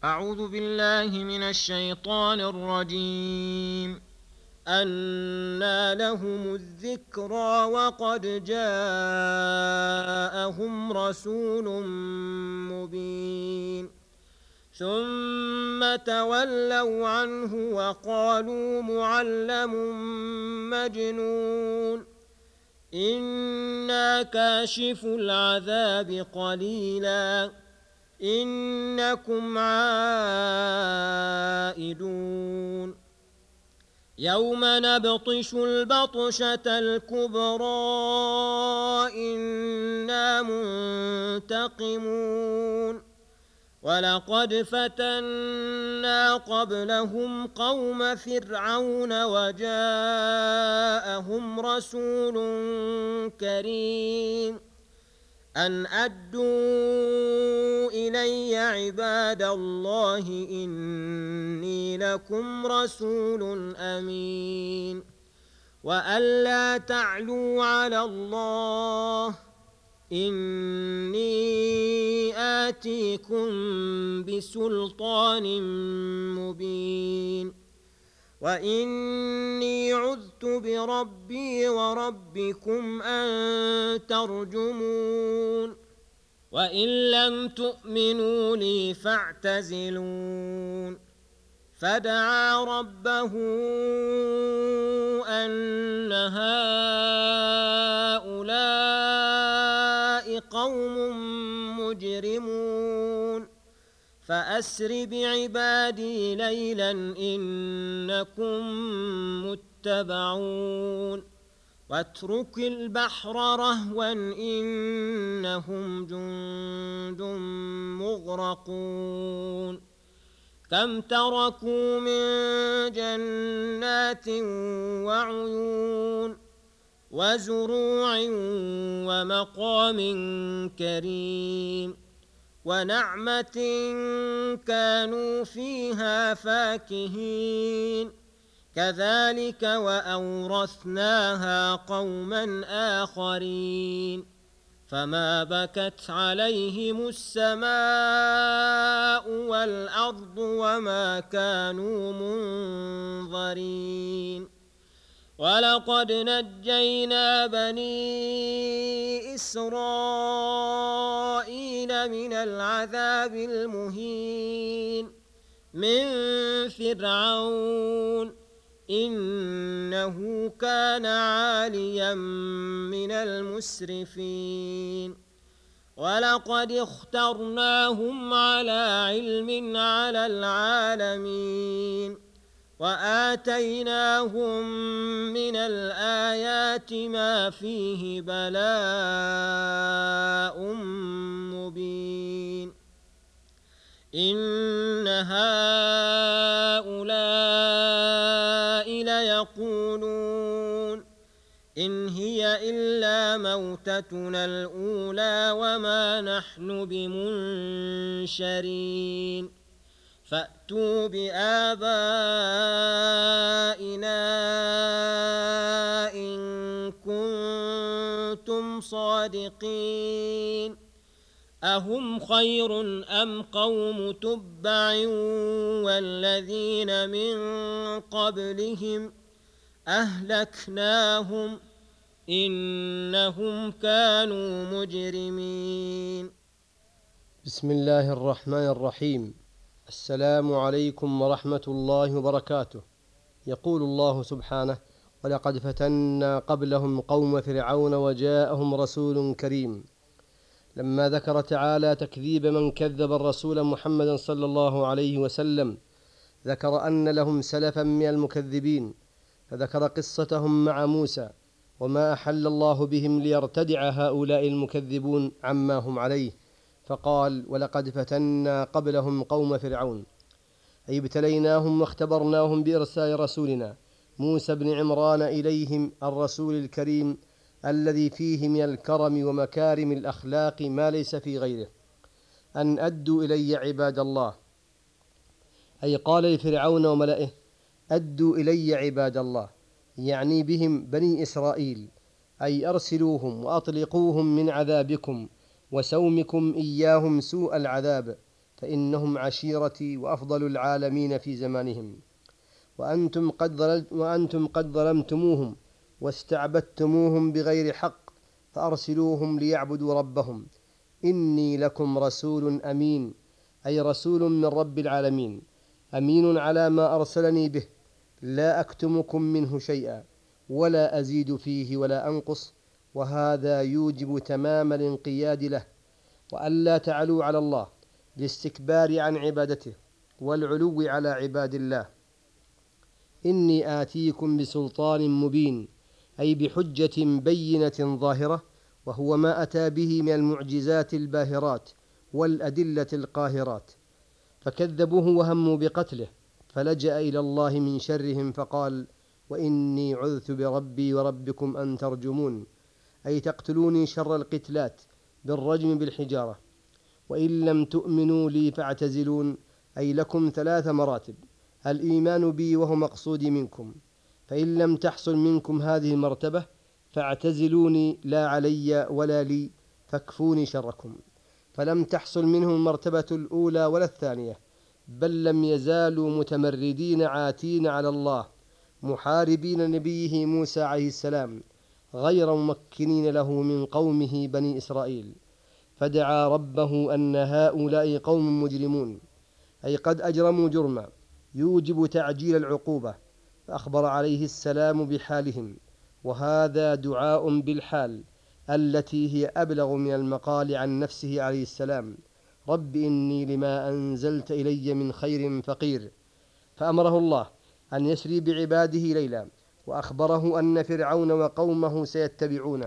أعوذ بالله من الشيطان الرجيم. أنى لهم الذكرى وقد جاءهم رسول مبين ثم تولوا عنه وقالوا معلم مجنون إنا كاشف العذاب قليلا إنكم عائدون يوم نبطش البطشة الكبرى إنا منتقمون ولقد فتنا قبلهم قوم فرعون وجاءهم رسول كريم أن أدوا إلي عباد الله إني لكم رسول أمين وأن لا تعلوا على الله إني آتيكم بسلطان مبين وإني عذت بربي وربكم أن ترجمون وإن لم تؤمنوا لي فاعتزلون فدعا ربه أن هؤلاء قوم مجرمون فأسر بعبادي ليلا إنكم متبعون واترك البحر رهوا إنهم جند مغرقون كم تركوا من جنات وعيون وزروع ومقام كريم ونعمة كانوا فيها فاكهين كذلك وأورثناها قوما آخرين فما بكت عليهم السماء والأرض وما كانوا منظرين ولقد نجينا بني إسرائيل من العذاب المهين من فرعون إنه كان عاليا من المسرفين ولقد اخترناهم على علم على العالمين وآتيناهم من الآيات ما فيه بلاء مبين إن هؤلاء ليقولون إن هي إلا موتتنا الأولى وما نحن بمنشرين فأتوا بآبائنا إن كنتم صادقين أهم خير أم قوم تبع والذين من قبلهم أهلكناهم إنهم كانوا مجرمين. بسم الله الرحمن الرحيم. السلام عليكم ورحمة الله وبركاته. يقول الله سبحانه: ولقد فتنا قبلهم قوم فرعون وجاءهم رسول كريم. لما ذكر تعالى تكذيب من كذب الرسول محمد صلى الله عليه وسلم، ذكر أن لهم سلفا من المكذبين، فذكر قصتهم مع موسى وما أحل الله بهم ليرتدع هؤلاء المكذبون عما هم عليه، فقال: ولقد فتنا قبلهم قوم فرعون، أي ابتليناهم واختبرناهم بإرسال رسولنا موسى بن عمران إليهم، الرسول الكريم الذي فيه من الكرم ومكارم الأخلاق ما ليس في غيره. أن أدوا إلي عباد الله، أي قال لفرعون وملئه: أدوا إلي عباد الله، يعني بهم بني إسرائيل، أي أرسلوهم وأطلقوهم من عذابكم وسومكم إياهم سوء العذاب، فإنهم عشيرتي وأفضل العالمين في زمانهم، وأنتم قد ظلمتموهم واستعبدتموهم بغير حق، فأرسلوهم ليعبدوا ربهم، إني لكم رسول أمين، أي رسول من رب العالمين، أمين على ما أرسلني به، لا أكتمكم منه شيئا ولا أزيد فيه ولا أنقص، وهذا يوجب تمام الانقياد له، وألا تعلوا على الله بالاستكبار عن عبادته والعلو على عباد الله. إني آتيكم بسلطان مبين، أي بحجة بينة ظاهرة، وهو ما أتى به من المعجزات الباهرات والأدلة القاهرات، فكذبوه وهموا بقتله، فلجأ إلى الله من شرهم فقال: وإني عذت بربي وربكم أن ترجمون، أي تقتلوني شر القتلات بالرجم بالحجارة. وإن لم تؤمنوا لي فاعتزلون، أي لكم 3 مراتب: الإيمان بي وهو مقصودي منكم، فإن لم تحصل منكم هذه المرتبة فاعتزلوني لا علي ولا لي، فاكفوني شركم. فلم تحصل منهم المرتبة الأولى ولا الثانية، بل لم يزالوا متمردين عاتين على الله، محاربين نبيه موسى عليه السلام، غير ممكنين له من قومه بني إسرائيل، فدعا ربه أن هؤلاء قوم مجرمون، أي قد أجرموا جرما يوجب تعجيل العقوبة، فأخبر عليه السلام بحالهم، وهذا دعاء بالحال التي هي أبلغ من المقال عن نفسه عليه السلام: رب إني لما أنزلت إلي من خير فقير. فأمره الله أن يسري بعباده ليلا، وأخبره أن فرعون وقومه سيتبعونه،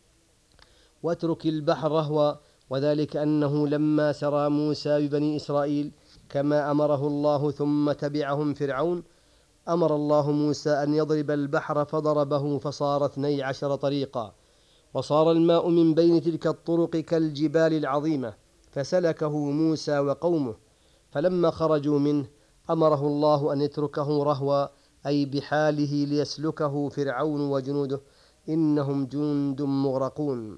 واترك البحر رهوا، وذلك أنه لما سرى موسى ببني إسرائيل كما أمره الله ثم تبعهم فرعون، أمر الله موسى أن يضرب البحر، فضربه فصار 12 طريقا، وصار الماء من بين تلك الطرق كالجبال العظيمة، فسلكه موسى وقومه، فلما خرجوا منه أمره الله أن يتركه رهوا، أي بحاله، ليسلكه فرعون وجنوده، إنهم جند مغرقون.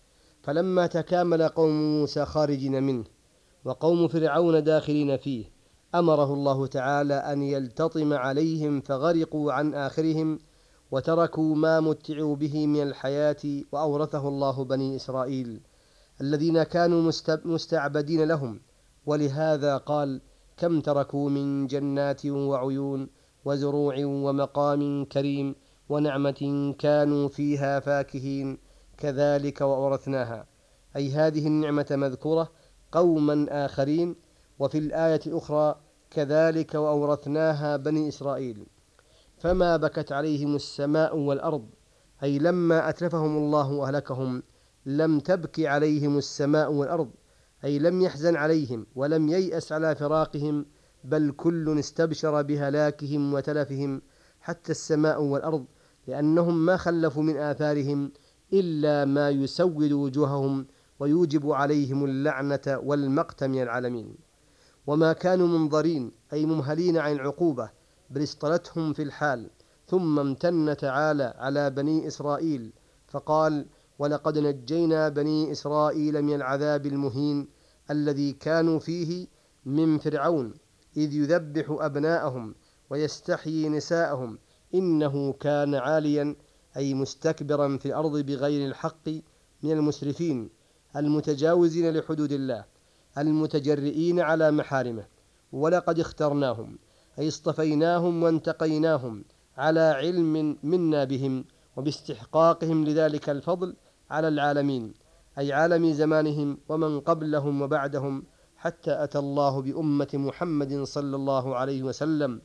فلما تكامل قوم موسى خارجين منه وقوم فرعون داخلين فيه، أمره الله تعالى أن يلتطم عليهم، فغرقوا عن آخرهم، وتركوا ما متعوا به من الحياة، وأورثه الله بني إسرائيل الذين كانوا مستعبدين لهم. ولهذا قال: كم تركوا من جنات وعيون وزروع ومقام كريم ونعمة كانوا فيها فاكهين، كذلك وأورثناها، أي هذه النعمة مذكورة قوما آخرين، وفي الآية الأخرى: كذلك وأورثناها بني إسرائيل. فما بكت عليهم السماء والأرض، أي لما أتلفهم الله وأهلكهم لم تبك عليهم السماء والأرض، أي لم يحزن عليهم ولم ييأس على فراقهم، بل كل استبشر بهلاكهم وتلفهم، حتى السماء والأرض، لأنهم ما خلفوا من آثارهم إلا ما يسود وجوههم ويوجب عليهم اللعنة والمقت من العالمين. وما كانوا منظرين، أي ممهلين عن العقوبة، بل اصطلتهم في الحال. ثم امتن تعالى على بني إسرائيل فقال: ولقد نجينا بني إسرائيل من العذاب المهين الذي كانوا فيه من فرعون، إذ يذبح أبناءهم ويستحيي نساءهم، إنه كان عاليا، أي مستكبرا في الأرض بغير الحق، من المسرفين المتجاوزين لحدود الله، المتجرئين على محارمه. ولقد اخترناهم، أي اصطفيناهم وانتقيناهم على علم منا بهم، وباستحقاقهم لذلك الفضل على العالمين، أي عالم زمانهم ومن قبلهم وبعدهم، حتى أتى الله بأمة محمد صلى الله عليه وسلم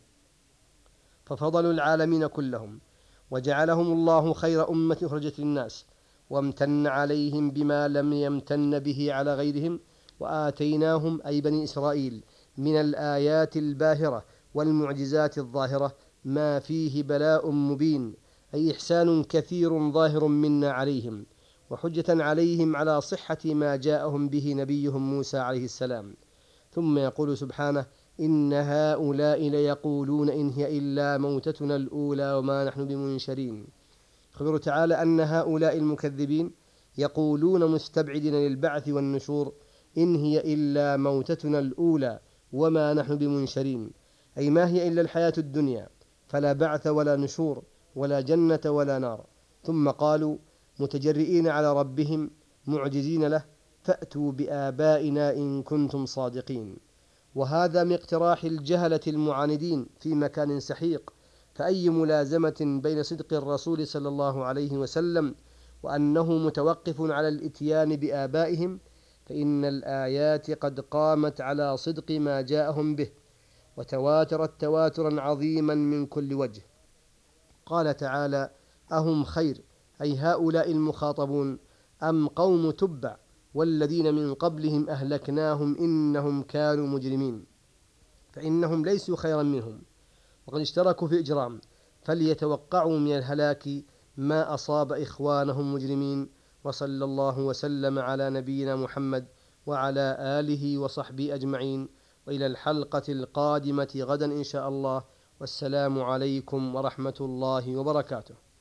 ففضلوا العالمين كلهم، وجعلهم الله خير أمة أخرجت للناس، وامتن عليهم بما لم يمتن به على غيرهم، وآتيناهم، أي بني إسرائيل، من الآيات الباهرة والمعجزات الظاهرة ما فيه بلاء مبين، أي إحسان كثير ظاهر منا عليهم، وحجة عليهم على صحة ما جاءهم به نبيهم موسى عليه السلام. ثم يقول سبحانه: إن هؤلاء ليقولون إن هي إلا موتتنا الأولى وما نحن بمنشرين. يخبر تعالى أن هؤلاء المكذبين يقولون مستبعدين للبعث والنشور إن هي إلا موتتنا الأولى وما نحن بمنشرين، أي ما هي إلا الحياة الدنيا، فلا بعث ولا نشور ولا جنة ولا نار. ثم قالوا متجرئين على ربهم معجزين له فأتوا بآبائنا إن كنتم صادقين. وهذا من اقتراح الجهلة المعاندين في مكان سحيق، فأي ملازمة بين صدق الرسول صلى الله عليه وسلم وأنه متوقف على الإتيان بآبائهم، فإن الآيات قد قامت على صدق ما جاءهم به وتواترت تواترا عظيما من كل وجه. قال تعالى أهم خير، أي هؤلاء المخاطبون، أم قوم تبع والذين من قبلهم أهلكناهم إنهم كانوا مجرمين، فإنهم ليسوا خيرا منهم وقد اشتركوا في إجرام، فليتوقعوا من الهلاك ما أصاب إخوانهم مجرمين. وصلى الله وسلم على نبينا محمد وعلى آله وصحبه أجمعين، وإلى الحلقة القادمة غدا إن شاء الله، والسلام عليكم ورحمة الله وبركاته.